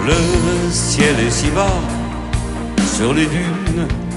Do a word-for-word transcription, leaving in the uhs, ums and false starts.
Le ciel est si bas sur les dunes